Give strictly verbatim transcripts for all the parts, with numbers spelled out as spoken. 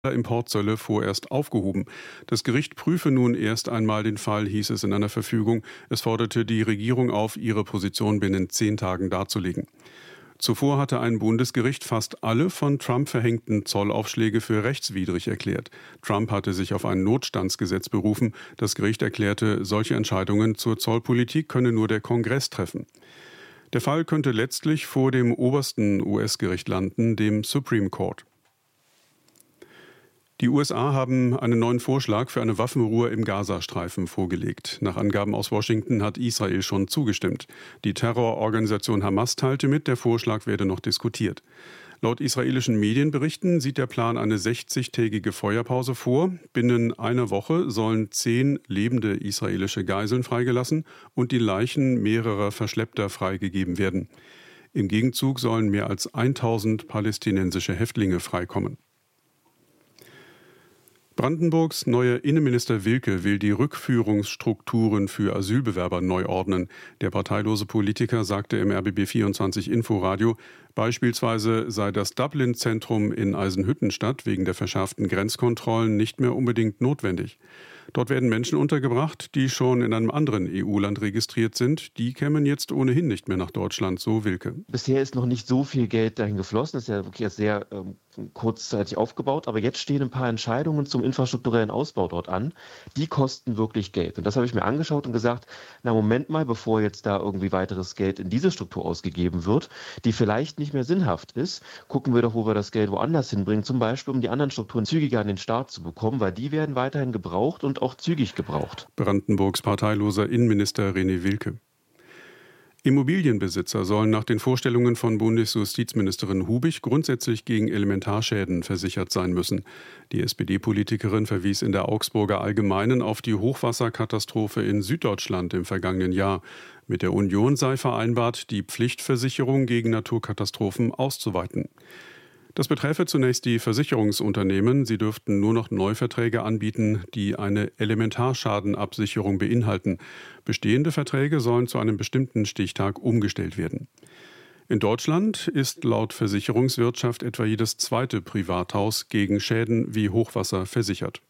Importzölle vorerst aufgehoben. Das Gericht prüfe nun erst einmal den Fall, hieß es in einer Verfügung. Es forderte die Regierung auf, ihre Position binnen zehn Tagen darzulegen. Zuvor hatte ein Bundesgericht fast alle von Trump verhängten Zollaufschläge für rechtswidrig erklärt. Trump hatte sich auf ein Notstandsgesetz berufen. Das Gericht erklärte, solche Entscheidungen zur Zollpolitik könne nur der Kongress treffen. Der Fall könnte letztlich vor dem obersten U S-Gericht landen, dem Supreme Court. Die U S A haben einen neuen Vorschlag für eine Waffenruhe im Gazastreifen vorgelegt. Nach Angaben aus Washington hat Israel schon zugestimmt. Die Terrororganisation Hamas teilte mit, der Vorschlag werde noch diskutiert. Laut israelischen Medienberichten sieht der Plan eine sechzigtägige Feuerpause vor. Binnen einer Woche sollen zehn lebende israelische Geiseln freigelassen und die Leichen mehrerer Verschleppter freigegeben werden. Im Gegenzug sollen mehr als tausend palästinensische Häftlinge freikommen. Brandenburgs neuer Innenminister Wilke will die Rückführungsstrukturen für Asylbewerber neu ordnen. Der parteilose Politiker sagte im R B B vierundzwanzig Inforadio, beispielsweise sei das Dublin-Zentrum in Eisenhüttenstadt wegen der verschärften Grenzkontrollen nicht mehr unbedingt notwendig. Dort werden Menschen untergebracht, die schon in einem anderen E U-Land registriert sind. Die kämen jetzt ohnehin nicht mehr nach Deutschland, so Wilke. Bisher ist noch nicht so viel Geld dahin geflossen. Das ist ja wirklich sehr ähm, kurzzeitig aufgebaut. Aber jetzt stehen ein paar Entscheidungen zum infrastrukturellen Ausbau dort an. Die kosten wirklich Geld. Und das habe ich mir angeschaut und gesagt, na Moment mal, bevor jetzt da irgendwie weiteres Geld in diese Struktur ausgegeben wird, die vielleicht nicht mehr sinnhaft ist, gucken wir doch, wo wir das Geld woanders hinbringen. Zum Beispiel, um die anderen Strukturen zügiger an den Start zu bekommen, weil die werden weiterhin gebraucht und auch zügig gebraucht. Brandenburgs parteiloser Innenminister René Wilke. Immobilienbesitzer sollen nach den Vorstellungen von Bundesjustizministerin Hubig grundsätzlich gegen Elementarschäden versichert sein müssen. Die S P D-Politikerin verwies in der Augsburger Allgemeinen auf die Hochwasserkatastrophe in Süddeutschland im vergangenen Jahr. Mit der Union sei vereinbart, die Pflichtversicherung gegen Naturkatastrophen auszuweiten. Das beträfe zunächst die Versicherungsunternehmen. Sie dürften nur noch Neuverträge anbieten, die eine Elementarschadenabsicherung beinhalten. Bestehende Verträge sollen zu einem bestimmten Stichtag umgestellt werden. In Deutschland ist laut Versicherungswirtschaft etwa jedes zweite Privathaus gegen Schäden wie Hochwasser versichert.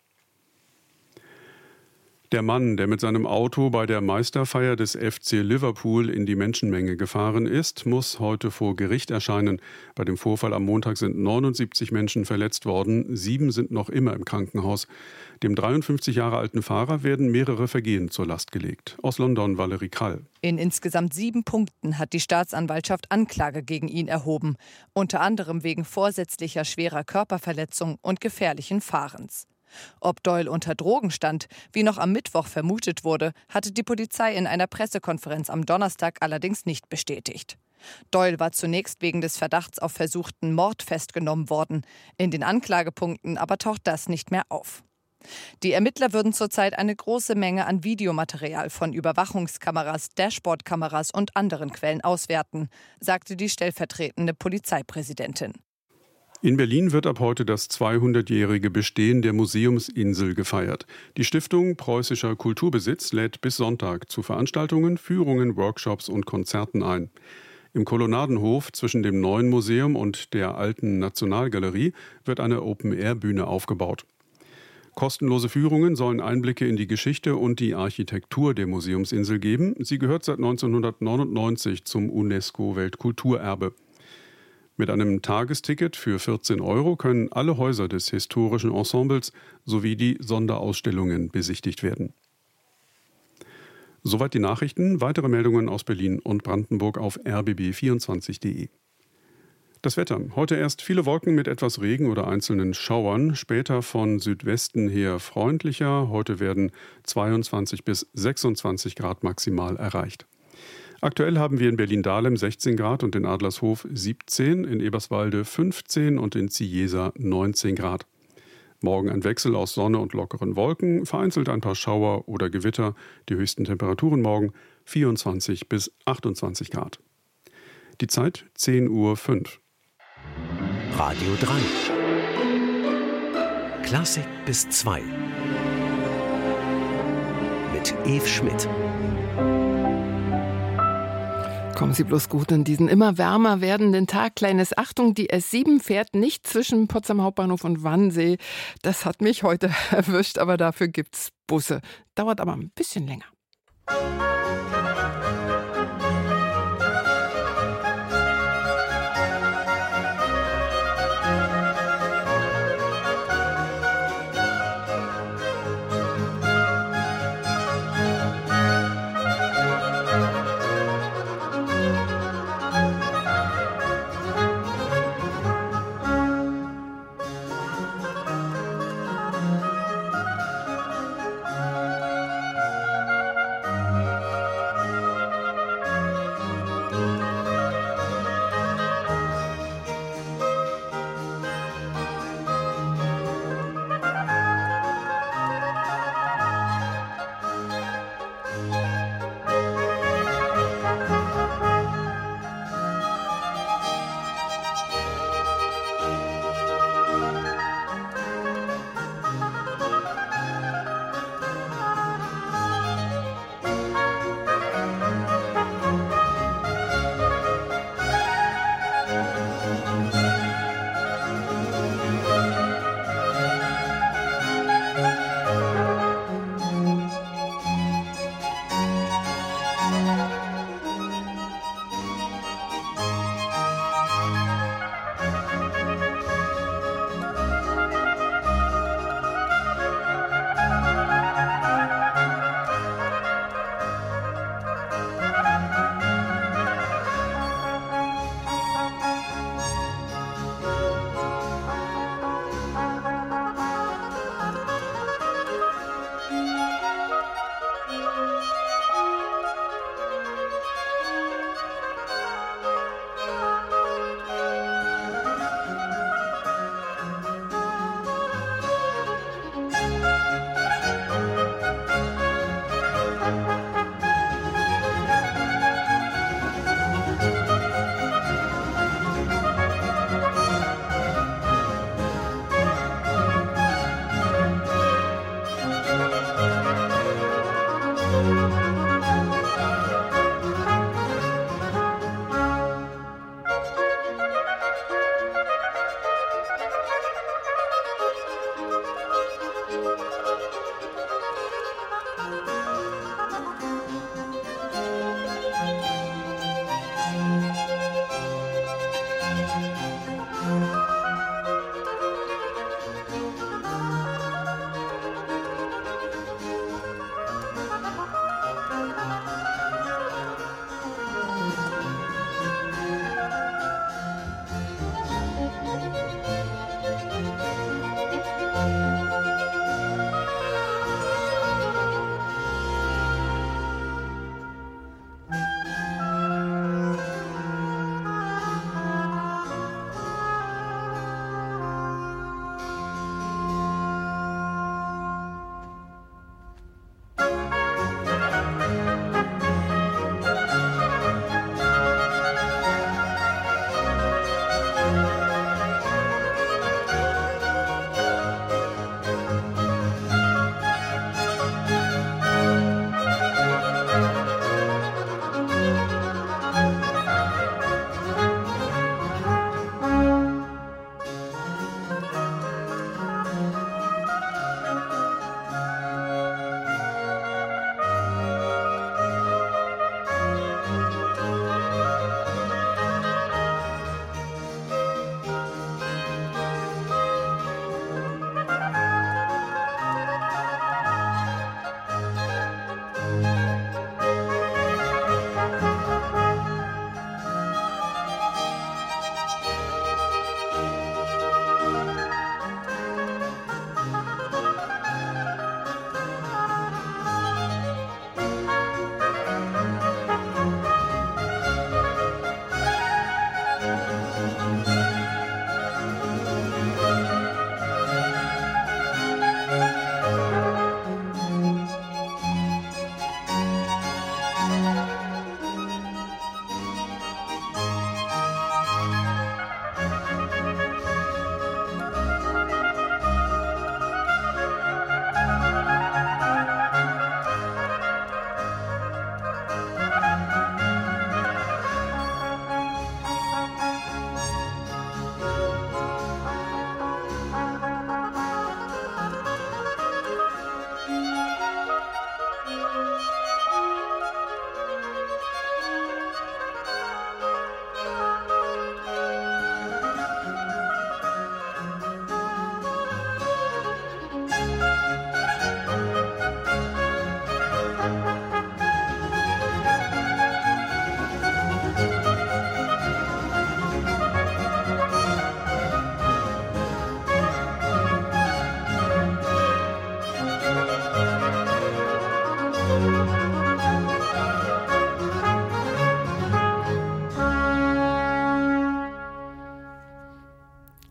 Der Mann, der mit seinem Auto bei der Meisterfeier des F C Liverpool in die Menschenmenge gefahren ist, muss heute vor Gericht erscheinen. Bei dem Vorfall am Montag sind neunundsiebzig Menschen verletzt worden, sieben sind noch immer im Krankenhaus. Dem dreiundfünfzig Jahre alten Fahrer werden mehrere Vergehen zur Last gelegt. Aus London Valerie Krall. In insgesamt sieben Punkten hat die Staatsanwaltschaft Anklage gegen ihn erhoben. Unter anderem wegen vorsätzlicher schwerer Körperverletzung und gefährlichen Fahrens. Ob Doyle unter Drogen stand, wie noch am Mittwoch vermutet wurde, hatte die Polizei in einer Pressekonferenz am Donnerstag allerdings nicht bestätigt. Doyle war zunächst wegen des Verdachts auf versuchten Mord festgenommen worden. In den Anklagepunkten aber taucht das nicht mehr auf. Die Ermittler würden zurzeit eine große Menge an Videomaterial von Überwachungskameras, Dashboardkameras und anderen Quellen auswerten, sagte die stellvertretende Polizeipräsidentin. In Berlin wird ab heute das zweihundertjährige Bestehen der Museumsinsel gefeiert. Die Stiftung Preußischer Kulturbesitz lädt bis Sonntag zu Veranstaltungen, Führungen, Workshops und Konzerten ein. Im Kolonnadenhof zwischen dem neuen Museum und der alten Nationalgalerie wird eine Open-Air-Bühne aufgebaut. Kostenlose Führungen sollen Einblicke in die Geschichte und die Architektur der Museumsinsel geben. Sie gehört seit neunzehnhundertneunundneunzig zum UNESCO-Weltkulturerbe. Mit einem Tagesticket für vierzehn Euro können alle Häuser des historischen Ensembles sowie die Sonderausstellungen besichtigt werden. Soweit die Nachrichten. Weitere Meldungen aus Berlin und Brandenburg auf r b b vierundzwanzig punkt de. Das Wetter. Heute erst viele Wolken mit etwas Regen oder einzelnen Schauern. Später von Südwesten her freundlicher. Heute werden zweiundzwanzig bis sechsundzwanzig Grad maximal erreicht. Aktuell haben wir in Berlin-Dahlem sechzehn Grad und in Adlershof siebzehn, in Eberswalde fünfzehn und in Ziesa neunzehn Grad. Morgen ein Wechsel aus Sonne und lockeren Wolken, vereinzelt ein paar Schauer oder Gewitter. Die höchsten Temperaturen morgen vierundzwanzig bis achtundzwanzig Grad. Die Zeit zehn Uhr fünf. Radio drei. Klassik bis zwei. Mit Eve Schmidt. Kommen Sie bloß gut in diesen immer wärmer werdenden Tag. Kleines Achtung, die S sieben fährt nicht zwischen Potsdam Hauptbahnhof und Wannsee. Das hat mich heute erwischt, aber dafür gibt's Busse. Dauert aber ein bisschen länger.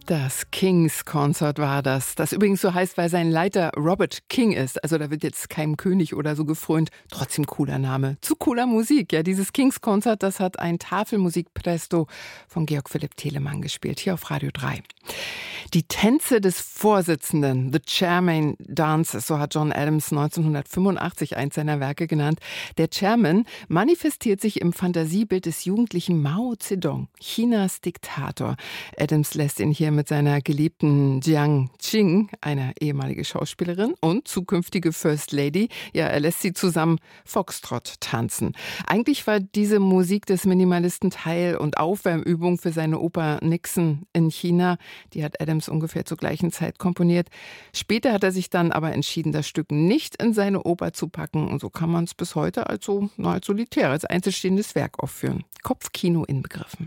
Das King's Concert war das, das übrigens so heißt, weil sein Leiter Robert King ist. Also da wird jetzt keinem König oder so gefrönt. Trotzdem cooler Name. Zu cooler Musik. Ja, dieses King's Concert, das hat ein Tafelmusik-Presto von Georg Philipp Telemann gespielt, hier auf Radio drei. Die Tänze des Vorsitzenden, The Chairman Dance, so hat John Adams neunzehnhundertfünfundachtzig eins seiner Werke genannt. Der Chairman manifestiert sich im Fantasiebild des jugendlichen Mao Zedong, Chinas Diktator. Adams lässt ihn hier mit seiner geliebten Jiang Qing, eine ehemalige Schauspielerin und zukünftige First Lady, ja, er lässt sie zusammen Foxtrot tanzen. Eigentlich war diese Musik des Minimalisten Teil und Aufwärmübung für seine Oper Nixon in China. Die hat Adams ungefähr zur gleichen Zeit komponiert. Später hat er sich dann aber entschieden, das Stück nicht in seine Oper zu packen. Und so kann man es bis heute als so na, als solitär, als einzelstehendes Werk aufführen. Kopfkino inbegriffen.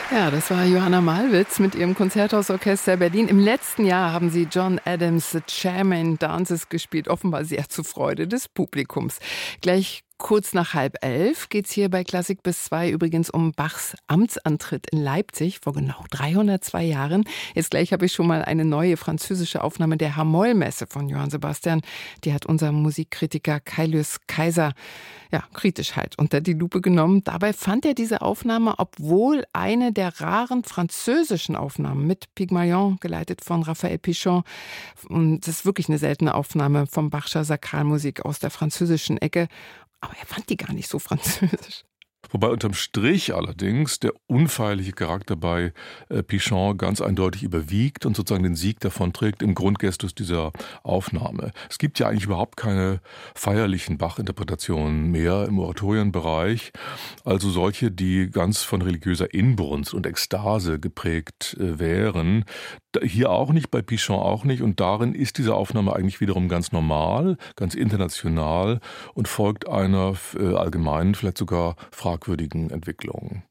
Ja, das war Johanna Malwitz mit ihrem Konzerthausorchester Berlin. Im letzten Jahr haben sie John Adams' The Chairman Dances gespielt, offenbar sehr zur Freude des Publikums. Gleich kurz nach halb elf geht's hier bei Klassik bis zwei übrigens um Bachs Amtsantritt in Leipzig vor genau dreihundertzwei Jahren. Jetzt gleich habe ich schon mal eine neue französische Aufnahme der Hamoll-Messe von Johann Sebastian. Die hat unser Musikkritiker Kaius Kaiser ja, kritisch halt unter die Lupe genommen. Dabei fand er diese Aufnahme, obwohl eine der raren französischen Aufnahmen mit Pygmalion, geleitet von Raphael Pichon, und das ist wirklich eine seltene Aufnahme vom Bachscher Sakralmusik aus der französischen Ecke. Aber er fand die gar nicht so französisch. Wobei unterm Strich allerdings der unfeierliche Charakter bei äh, Pichon ganz eindeutig überwiegt und sozusagen den Sieg davonträgt im Grundgestus dieser Aufnahme. Es gibt ja eigentlich überhaupt keine feierlichen Bach-Interpretationen mehr im Oratorienbereich, also solche, die ganz von religiöser Inbrunst und Ekstase geprägt äh, wären. Hier auch nicht, bei Pichon auch nicht, und darin ist diese Aufnahme eigentlich wiederum ganz normal, ganz international und folgt einer äh, allgemeinen, vielleicht sogar fragwürdigen Entwicklung.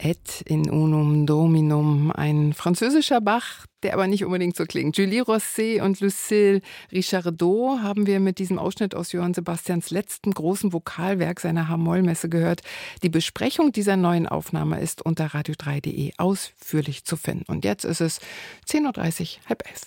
Et in unum dominum, ein französischer Bach, der aber nicht unbedingt so klingt. Julie Rosset und Lucille Richardot haben wir mit diesem Ausschnitt aus Johann Sebastians letztem großen Vokalwerk seiner H-Moll-Messe gehört. Die Besprechung dieser neuen Aufnahme ist unter radio drei punkt de ausführlich zu finden. Und jetzt ist es zehn Uhr dreißig, halb elf.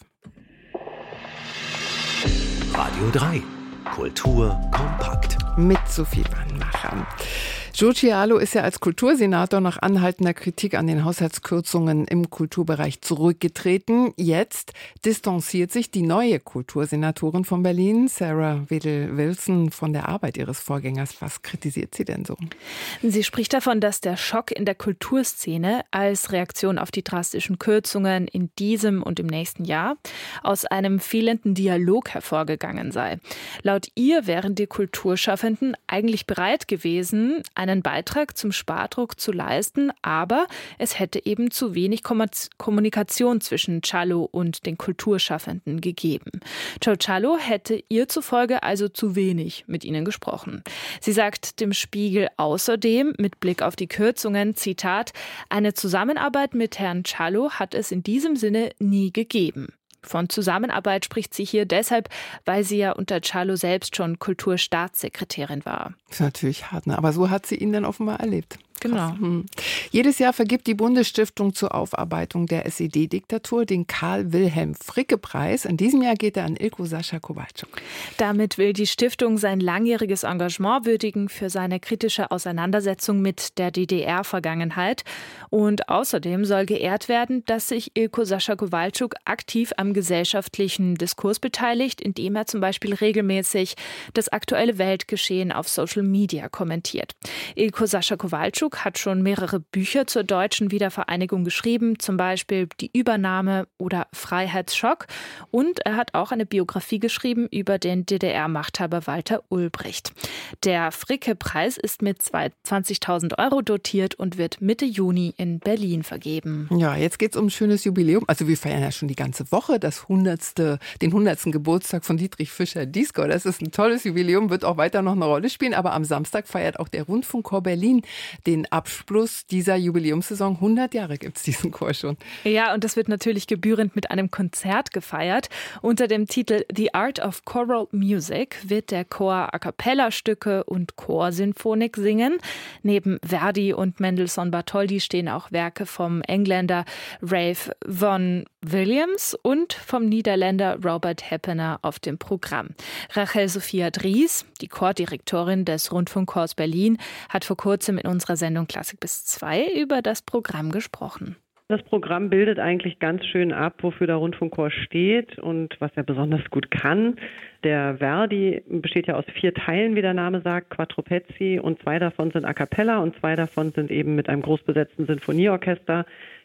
Radio drei. Kultur kompakt. Mit Sophie Wannmacher. Joe Cialo ist ja als Kultursenator nach anhaltender Kritik an den Haushaltskürzungen im Kulturbereich zurückgetreten. Jetzt distanziert sich die neue Kultursenatorin von Berlin, Sarah Wedel-Wilson, von der Arbeit ihres Vorgängers. Was kritisiert sie denn so? Sie spricht davon, dass der Schock in der Kulturszene als Reaktion auf die drastischen Kürzungen in diesem und im nächsten Jahr aus einem fehlenden Dialog hervorgegangen sei. Laut ihr wären die Kulturschaffenden eigentlich bereit gewesen, einen Beitrag zum Spardruck zu leisten, aber es hätte eben zu wenig Kommunikation zwischen Cialo und den Kulturschaffenden gegeben. Joe Cialo hätte ihr zufolge also zu wenig mit ihnen gesprochen. Sie sagt dem Spiegel außerdem mit Blick auf die Kürzungen, Zitat, eine Zusammenarbeit mit Herrn Cialo hat es in diesem Sinne nie gegeben. Von Zusammenarbeit spricht sie hier deshalb, weil sie ja unter Cialo selbst schon Kulturstaatssekretärin war. Das ist natürlich hart, ne? Aber so hat sie ihn dann offenbar erlebt. Genau. Hm. Jedes Jahr vergibt die Bundesstiftung zur Aufarbeitung der S E D-Diktatur den Karl-Wilhelm-Fricke-Preis. In diesem Jahr geht er an Ilko Sascha Kowalczuk. Damit will die Stiftung sein langjähriges Engagement würdigen für seine kritische Auseinandersetzung mit der D D R-Vergangenheit. Und außerdem soll geehrt werden, dass sich Ilko Sascha Kowalczuk aktiv am gesellschaftlichen Diskurs beteiligt, indem er zum Beispiel regelmäßig das aktuelle Weltgeschehen auf Social Media kommentiert. Ilko Sascha Kowalczuk hat schon mehrere Bücher zur deutschen Wiedervereinigung geschrieben, zum Beispiel Die Übernahme oder Freiheitsschock. Und er hat auch eine Biografie geschrieben über den D D R-Machthaber Walter Ulbricht. Der Fricke-Preis ist mit zwanzigtausend Euro dotiert und wird Mitte Juni in Berlin vergeben. Ja, jetzt geht es um ein schönes Jubiläum. Also wir feiern ja schon die ganze Woche das hundertste, den hundertsten Geburtstag von Dietrich Fischer-Dieskau. Das ist ein tolles Jubiläum, wird auch weiter noch eine Rolle spielen. Aber am Samstag feiert auch der Rundfunkchor Berlin den Abschluss dieser Jubiläumssaison. hundert Jahre gibt es diesen Chor schon. Ja, und das wird natürlich gebührend mit einem Konzert gefeiert. Unter dem Titel The Art of Choral Music wird der Chor A-cappella-Stücke und Chorsinfonik singen. Neben Verdi und Mendelssohn-Bartholdy stehen auch Werke vom Engländer Ralph Vaughan Williams und vom Niederländer Robert Heppener auf dem Programm. Rachel Sophia Dries, die Chordirektorin des Rundfunkchors Berlin, hat vor kurzem in unserer Sendung Klassik bis zwei über das Programm gesprochen. Das Programm bildet eigentlich ganz schön ab, wofür der Rundfunkchor steht und was er besonders gut kann. Der Verdi besteht ja aus vier Teilen, wie der Name sagt, Quattro Pezzi, und zwei davon sind a cappella und zwei davon sind eben mit einem großbesetzten Sinfonieorchester.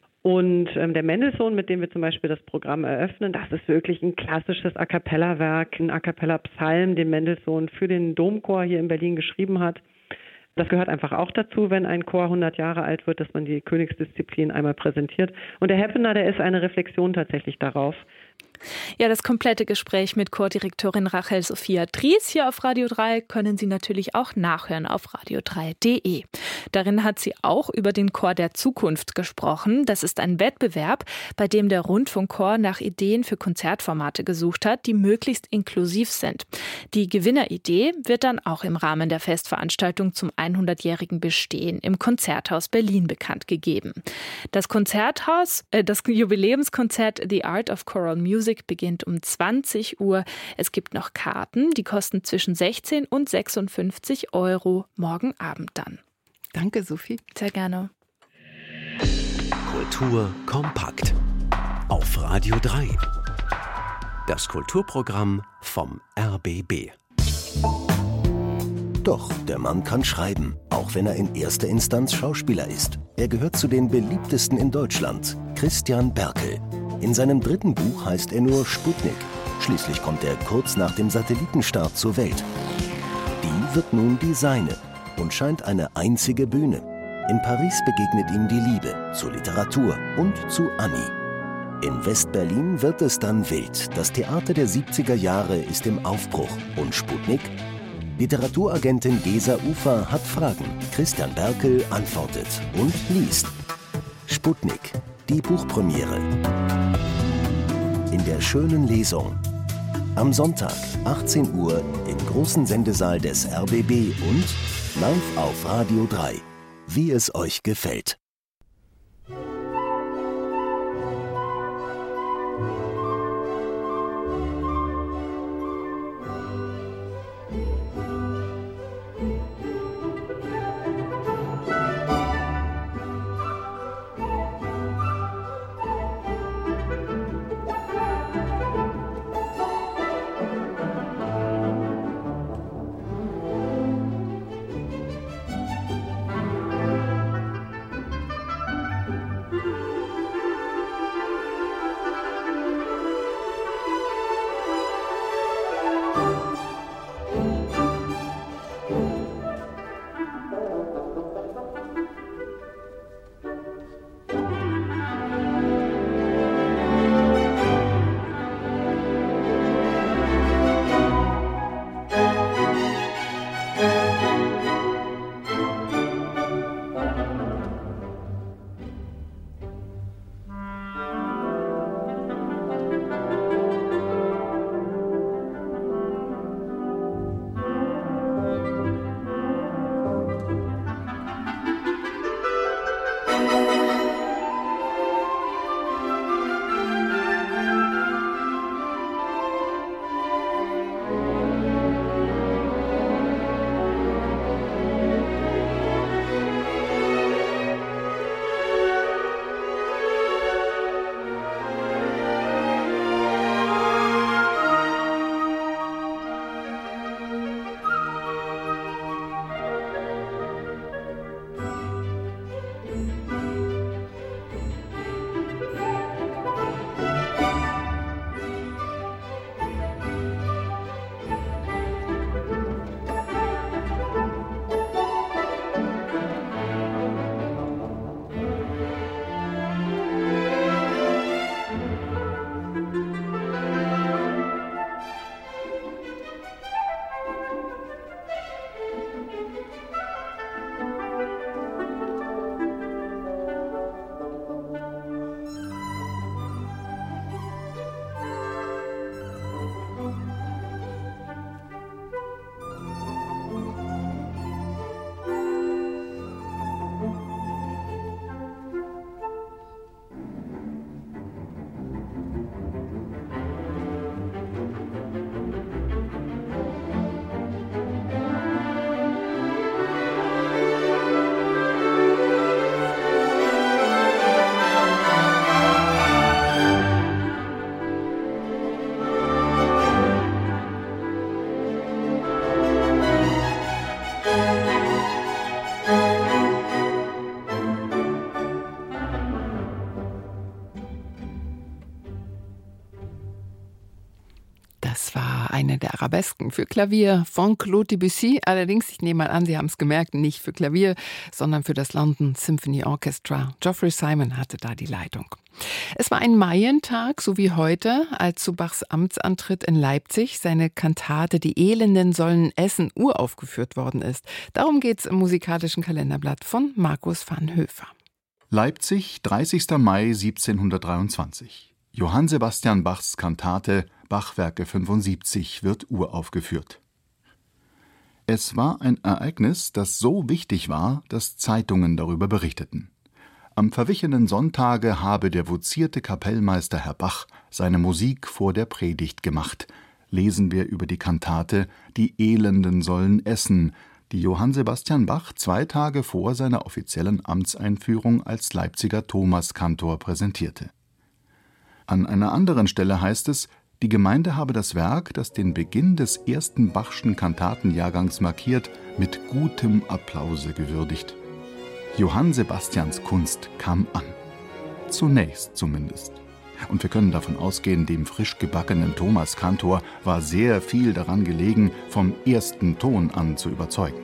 Und ähm, der Mendelssohn, mit dem wir zum Beispiel das Programm eröffnen, das ist wirklich ein klassisches A cappella-Werk, ein A cappella-Psalm, den Mendelssohn für den Domchor hier in Berlin geschrieben hat. Das gehört einfach auch dazu, wenn ein Chor hundert Jahre alt wird, dass man die Königsdisziplin einmal präsentiert. Und der Heppener, der ist eine Reflexion tatsächlich darauf. Ja, das komplette Gespräch mit Chordirektorin Rachel Sophia Dries hier auf Radio drei können Sie natürlich auch nachhören auf radio drei punkt de. Darin hat sie auch über den Chor der Zukunft gesprochen. Das ist ein Wettbewerb, bei dem der Rundfunkchor nach Ideen für Konzertformate gesucht hat, die möglichst inklusiv sind. Die Gewinneridee wird dann auch im Rahmen der Festveranstaltung zum hundertjährigen Bestehen im Konzerthaus Berlin bekannt gegeben. Das Konzerthaus, äh, das Jubiläumskonzert The Art of Choral Music beginnt um zwanzig Uhr. Es gibt noch Karten, die kosten zwischen sechzehn und sechsundfünfzig Euro morgen Abend dann. Danke, Sophie. Sehr gerne. Kultur kompakt. Auf Radio drei. Das Kulturprogramm vom R B B. Doch, der Mann kann schreiben, auch wenn er in erster Instanz Schauspieler ist. Er gehört zu den beliebtesten in Deutschland, Christian Berkel. In seinem dritten Buch heißt er nur Sputnik. Schließlich kommt er kurz nach dem Satellitenstart zur Welt. Die wird nun die seine und scheint eine einzige Bühne. In Paris begegnet ihm die Liebe zur Literatur und zu Annie. In West-Berlin wird es dann wild. Das Theater der siebziger Jahre ist im Aufbruch. Und Sputnik? Literaturagentin Gesa Ufer hat Fragen. Christian Berkel antwortet und liest. Sputnik, die Buchpremiere. In der schönen Lesung. Am Sonntag, achtzehn Uhr, im großen Sendesaal des R B B und live auf Radio drei. Wie es euch gefällt. Eine der Arabesken für Klavier von Claude Debussy. Allerdings, ich nehme mal an, Sie haben es gemerkt, nicht für Klavier, sondern für das London Symphony Orchestra. Geoffrey Simon hatte da die Leitung. Es war ein Maientag, so wie heute, als zu Bachs Amtsantritt in Leipzig seine Kantate »Die Elenden sollen essen« uraufgeführt worden ist. Darum geht's im musikalischen Kalenderblatt von Markus van Höfer. Leipzig, dreißigster Mai siebzehnhundertdreiundzwanzig. Johann Sebastian Bachs Kantate Bachwerke fünfundsiebzig wird uraufgeführt. Es war ein Ereignis, das so wichtig war, dass Zeitungen darüber berichteten. Am verwichenen Sonntage habe der vozierte Kapellmeister Herr Bach seine Musik vor der Predigt gemacht, lesen wir über die Kantate »Die Elenden sollen essen«, die Johann Sebastian Bach zwei Tage vor seiner offiziellen Amtseinführung als Leipziger Thomaskantor präsentierte. An einer anderen Stelle heißt es, die Gemeinde habe das Werk, das den Beginn des ersten Bachschen Kantatenjahrgangs markiert, mit gutem Applause gewürdigt. Johann Sebastians Kunst kam an. Zunächst zumindest. Und wir können davon ausgehen, dem frisch gebackenen Thomaskantor war sehr viel daran gelegen, vom ersten Ton an zu überzeugen.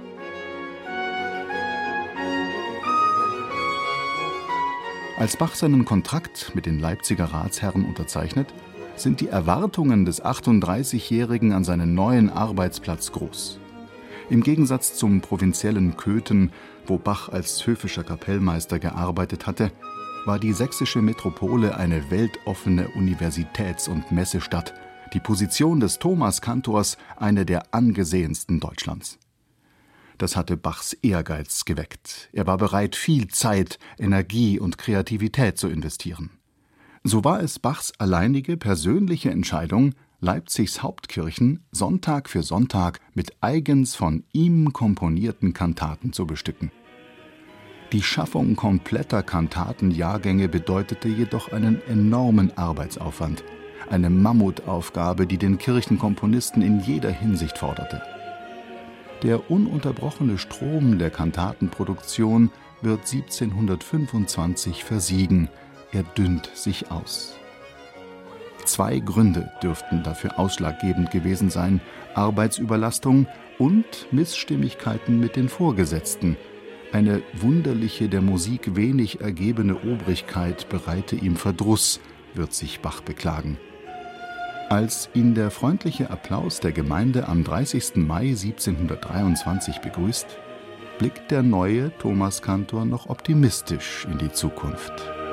Als Bach seinen Kontrakt mit den Leipziger Ratsherren unterzeichnet, sind die Erwartungen des achtunddreißigjährigen an seinen neuen Arbeitsplatz groß. Im Gegensatz zum provinziellen Köthen, wo Bach als höfischer Kapellmeister gearbeitet hatte, war die sächsische Metropole eine weltoffene Universitäts- und Messestadt, die Position des Thomaskantors eine der angesehensten Deutschlands. Das hatte Bachs Ehrgeiz geweckt. Er war bereit, viel Zeit, Energie und Kreativität zu investieren. So war es Bachs alleinige persönliche Entscheidung, Leipzigs Hauptkirchen Sonntag für Sonntag mit eigens von ihm komponierten Kantaten zu bestücken. Die Schaffung kompletter Kantatenjahrgänge bedeutete jedoch einen enormen Arbeitsaufwand, eine Mammutaufgabe, die den Kirchenkomponisten in jeder Hinsicht forderte. Der ununterbrochene Strom der Kantatenproduktion wird siebzehnhundertfünfundzwanzig versiegen, er dünnt sich aus. Zwei Gründe dürften dafür ausschlaggebend gewesen sein: Arbeitsüberlastung und Missstimmigkeiten mit den Vorgesetzten. Eine wunderliche, der Musik wenig ergebene Obrigkeit bereite ihm Verdruss, wird sich Bach beklagen. Als ihn der freundliche Applaus der Gemeinde am dreißigsten Mai siebzehnhundertdreiundzwanzig begrüßt, blickt der neue Thomaskantor noch optimistisch in die Zukunft.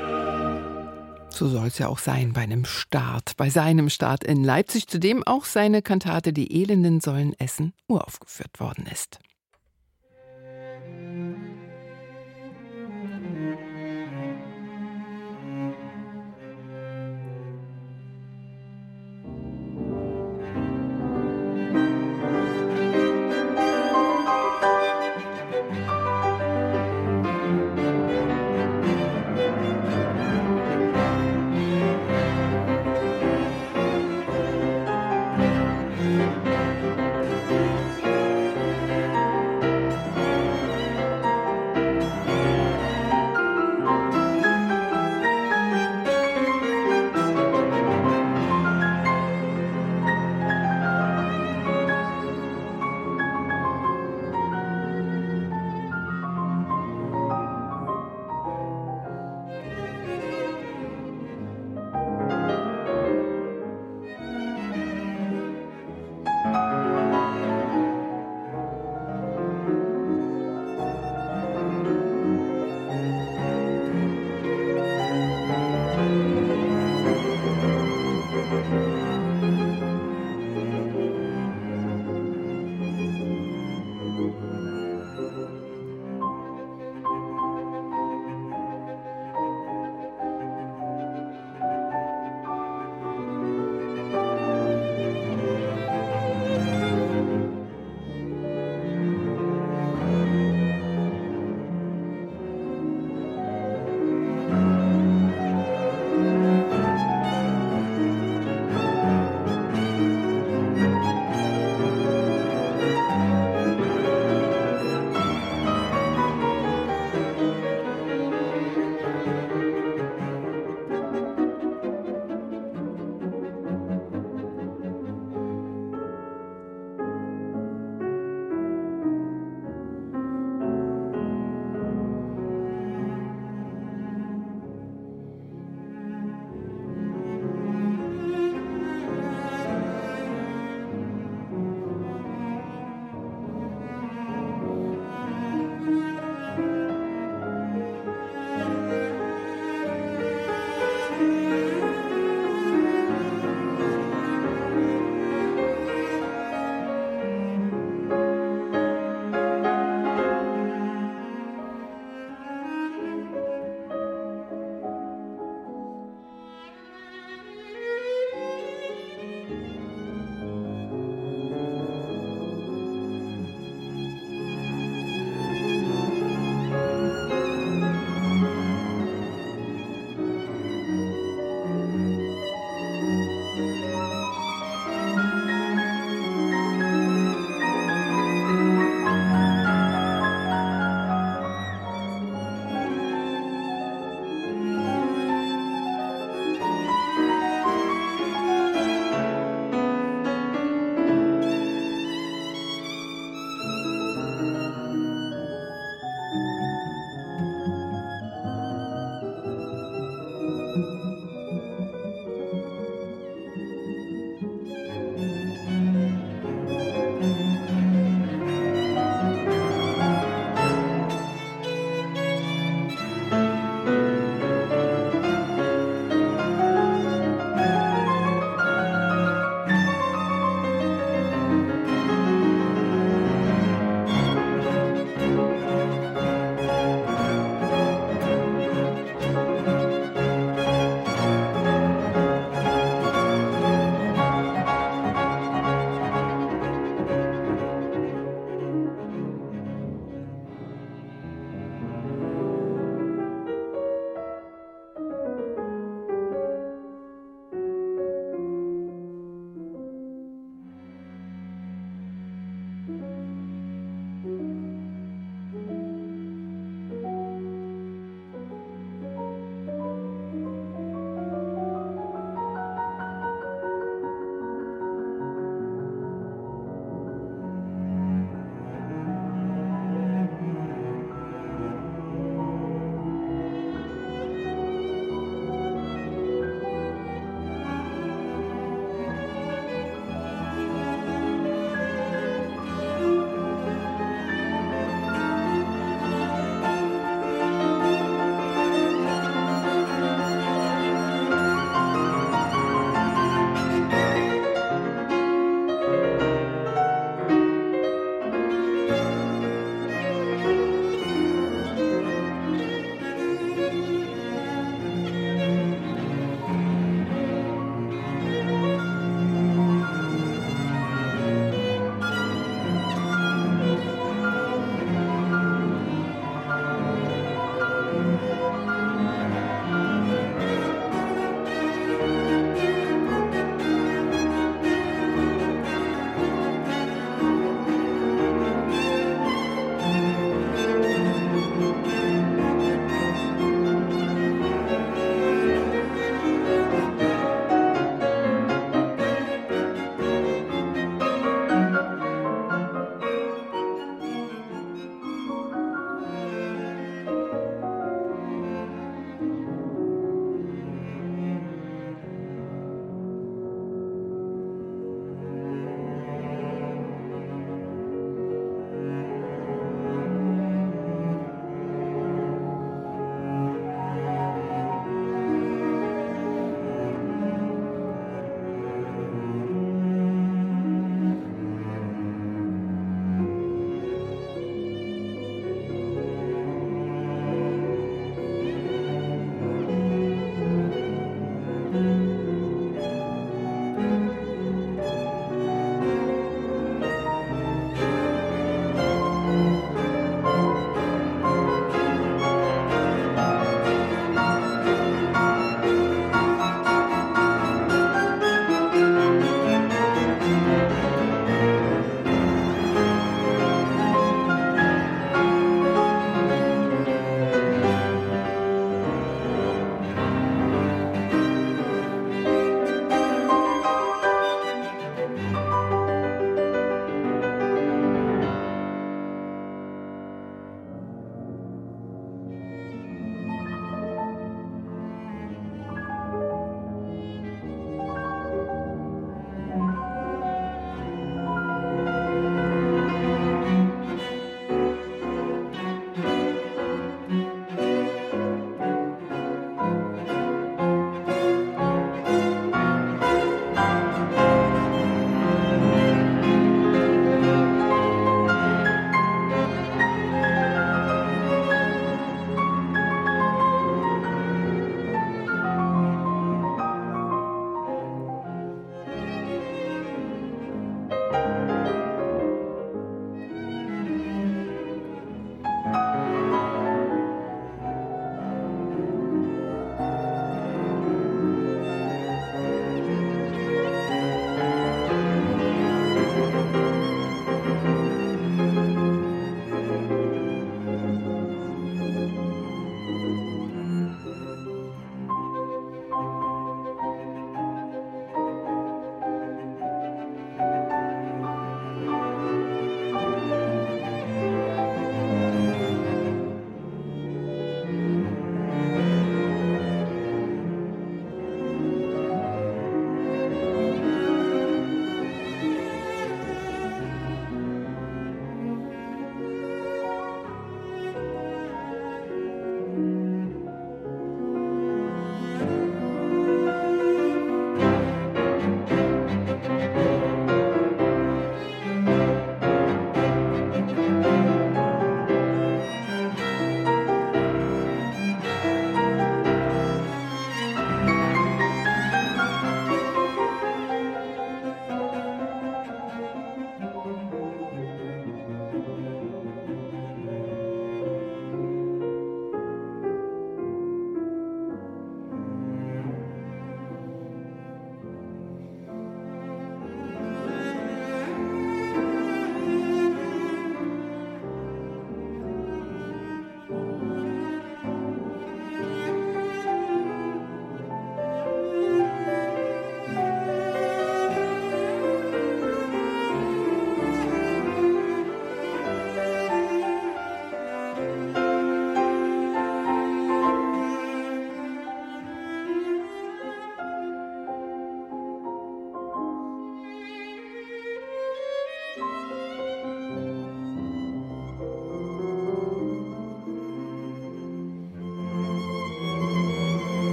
So soll es ja auch sein bei einem Start, bei seinem Start in Leipzig, zu dem auch seine Kantate »Die Elenden sollen essen« uraufgeführt worden ist.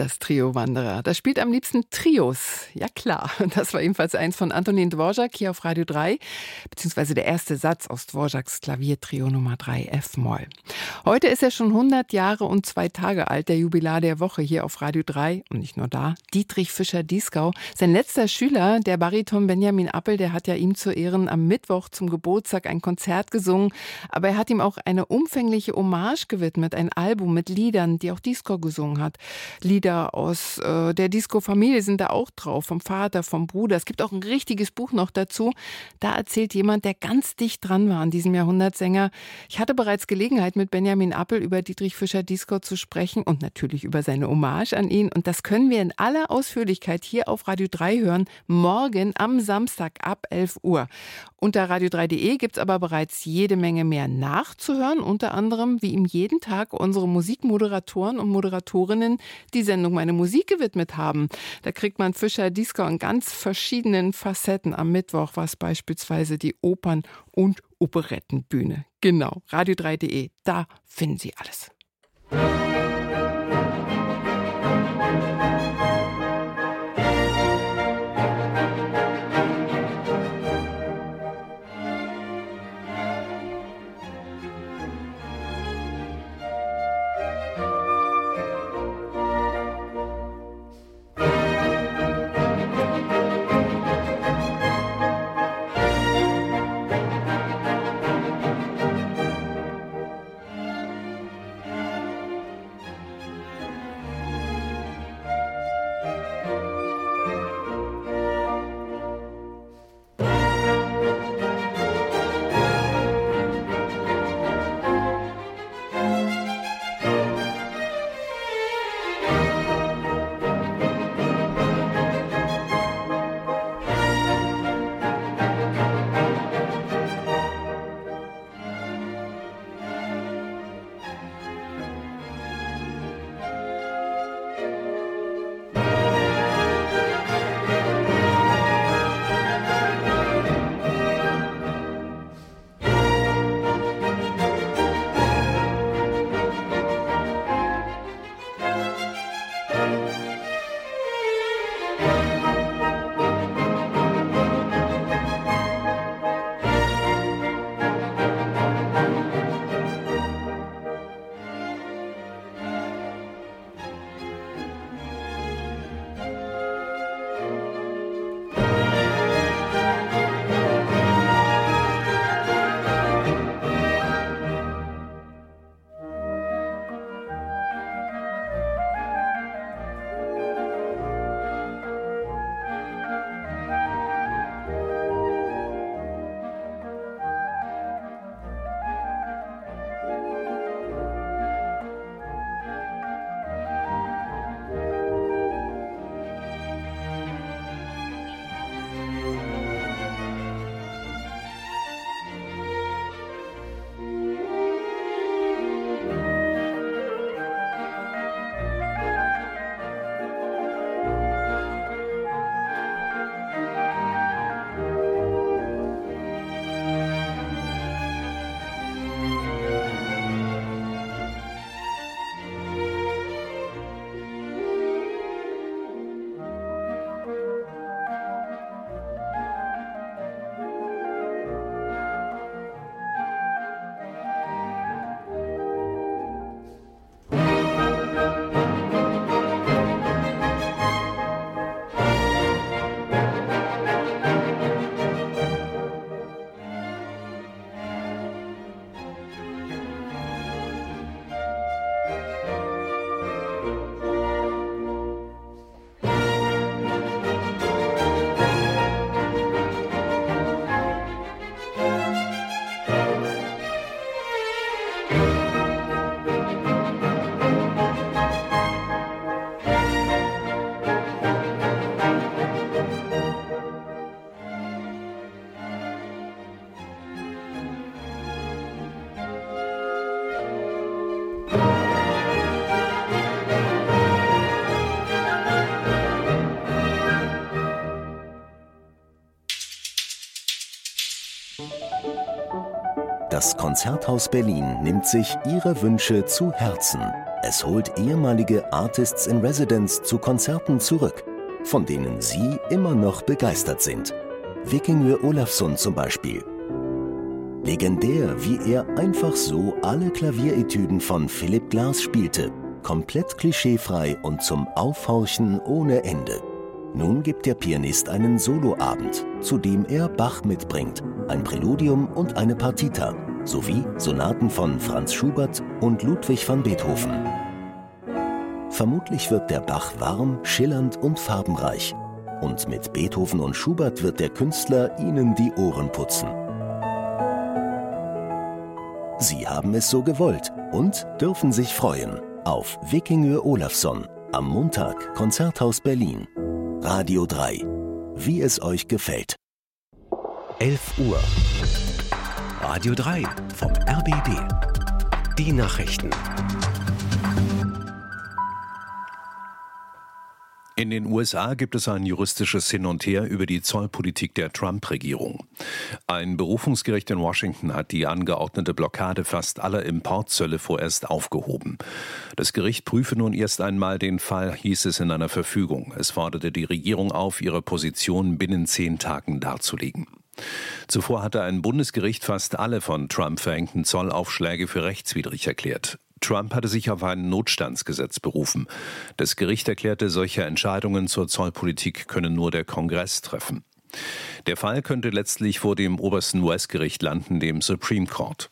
das Trio Wanderer. Das spielt am liebsten Trios. Ja klar, das war ebenfalls eins von Antonin Dvorak hier auf Radio drei, beziehungsweise der erste Satz aus Dvoraks Klaviertrio Nummer drei F-Moll. Heute ist er schon hundert Jahre und zwei Tage alt, der Jubilar der Woche hier auf Radio drei. Und nicht nur da, Dietrich Fischer-Dieskau. Sein letzter Schüler, der Bariton Benjamin Appel, der hat ja ihm zu Ehren am Mittwoch zum Geburtstag ein Konzert gesungen. Aber er hat ihm auch eine umfängliche Hommage gewidmet, ein Album mit Liedern, die auch Dieskau gesungen hat. Lieder aus äh, der Disco-Familie sind da auch drauf, vom Vater, vom Bruder. Es gibt auch ein richtiges Buch noch dazu. Da erzählt jemand, der ganz dicht dran war an diesem Jahrhundertsänger. Ich hatte bereits Gelegenheit, mit Benjamin Appel über Dietrich Fischer-Dieskau zu sprechen und natürlich über seine Hommage an ihn. Und das können wir in aller Ausführlichkeit hier auf Radio drei hören, morgen am Samstag ab elf Uhr. Unter radio drei punkt de gibt es aber bereits jede Menge mehr nachzuhören, unter anderem, wie ihm jeden Tag unsere Musikmoderatoren und Moderatorinnen die Sendung Meine Musik gewidmet haben. Da kriegt man Fischer-Dieskau in ganz verschiedenen Facetten. Am Mittwoch war es beispielsweise die Opern- und Operettenbühne. Genau, radio drei punkt de, da finden Sie alles. Das Konzerthaus Berlin nimmt sich Ihre Wünsche zu Herzen. Es holt ehemalige Artists in Residence zu Konzerten zurück, von denen Sie immer noch begeistert sind. Víkingur Ólafsson zum Beispiel. Legendär, wie er einfach so alle Klavieretüden von Philip Glass spielte. Komplett klischeefrei und zum Aufhorchen ohne Ende. Nun gibt der Pianist einen Soloabend, zu dem er Bach mitbringt, ein Präludium und eine Partita, sowie Sonaten von Franz Schubert und Ludwig van Beethoven. Vermutlich wird der Bach warm, schillernd und farbenreich. Und mit Beethoven und Schubert wird der Künstler Ihnen die Ohren putzen. Sie haben es so gewollt und dürfen sich freuen auf Víkingur Ólafsson am Montag, Konzerthaus Berlin. Radio drei. Wie es euch gefällt. elf Uhr. Radio drei vom R B B. Die Nachrichten. In den U S A gibt es ein juristisches Hin und Her über die Zollpolitik der Trump-Regierung. Ein Berufungsgericht in Washington hat die angeordnete Blockade fast aller Importzölle vorerst aufgehoben. Das Gericht prüfe nun erst einmal den Fall, hieß es in einer Verfügung. Es forderte die Regierung auf, ihre Position binnen zehn Tagen darzulegen. Zuvor hatte ein Bundesgericht fast alle von Trump verhängten Zollaufschläge für rechtswidrig erklärt. Trump hatte sich auf ein Notstandsgesetz berufen. Das Gericht erklärte, solche Entscheidungen zur Zollpolitik könne nur der Kongress treffen. Der Fall könnte letztlich vor dem obersten U S-Gericht landen, dem Supreme Court.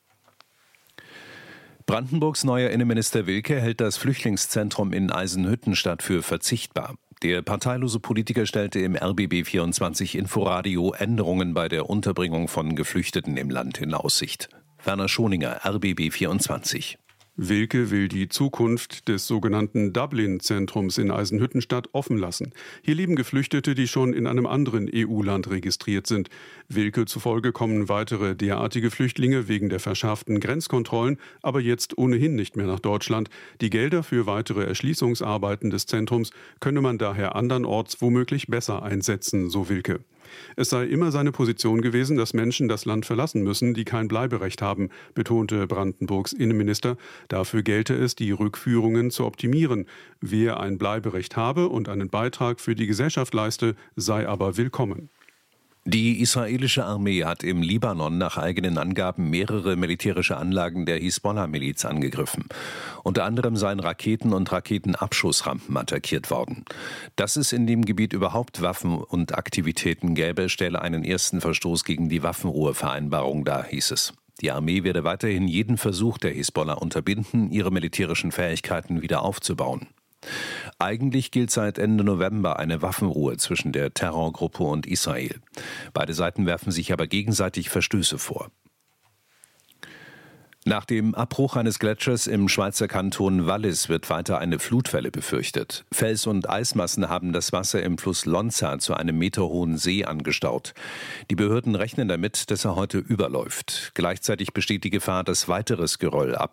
Brandenburgs neuer Innenminister Wilke hält das Flüchtlingszentrum in Eisenhüttenstadt für verzichtbar. Der parteilose Politiker stellte im R B B vierundzwanzig Inforadio Änderungen bei der Unterbringung von Geflüchteten im Land in Aussicht. Werner Schoninger, R B B vierundzwanzig. Wilke will die Zukunft des sogenannten Dublin-Zentrums in Eisenhüttenstadt offen lassen. Hier leben Geflüchtete, die schon in einem anderen E U-Land registriert sind. Wilke zufolge kommen weitere derartige Flüchtlinge wegen der verschärften Grenzkontrollen aber jetzt ohnehin nicht mehr nach Deutschland. Die Gelder für weitere Erschließungsarbeiten des Zentrums könne man daher andernorts womöglich besser einsetzen, so Wilke. Es sei immer seine Position gewesen, dass Menschen das Land verlassen müssen, die kein Bleiberecht haben, betonte Brandenburgs Innenminister. Dafür gelte es, die Rückführungen zu optimieren. Wer ein Bleiberecht habe und einen Beitrag für die Gesellschaft leiste, sei aber willkommen. Die israelische Armee hat im Libanon nach eigenen Angaben mehrere militärische Anlagen der Hisbollah-Miliz angegriffen. Unter anderem seien Raketen und Raketenabschussrampen attackiert worden. Dass es in dem Gebiet überhaupt Waffen und Aktivitäten gäbe, stelle einen ersten Verstoß gegen die Waffenruhevereinbarung dar, hieß es. Die Armee werde weiterhin jeden Versuch der Hisbollah unterbinden, ihre militärischen Fähigkeiten wieder aufzubauen. Eigentlich gilt seit Ende November eine Waffenruhe zwischen der Terrorgruppe und Israel. Beide Seiten werfen sich aber gegenseitig Verstöße vor. Nach dem Abbruch eines Gletschers im Schweizer Kanton Wallis wird weiter eine Flutwelle befürchtet. Fels- und Eismassen haben das Wasser im Fluss Lonza zu einem meterhohen See angestaut. Die Behörden rechnen damit, dass er heute überläuft. Gleichzeitig besteht die Gefahr, dass weiteres Geröll ab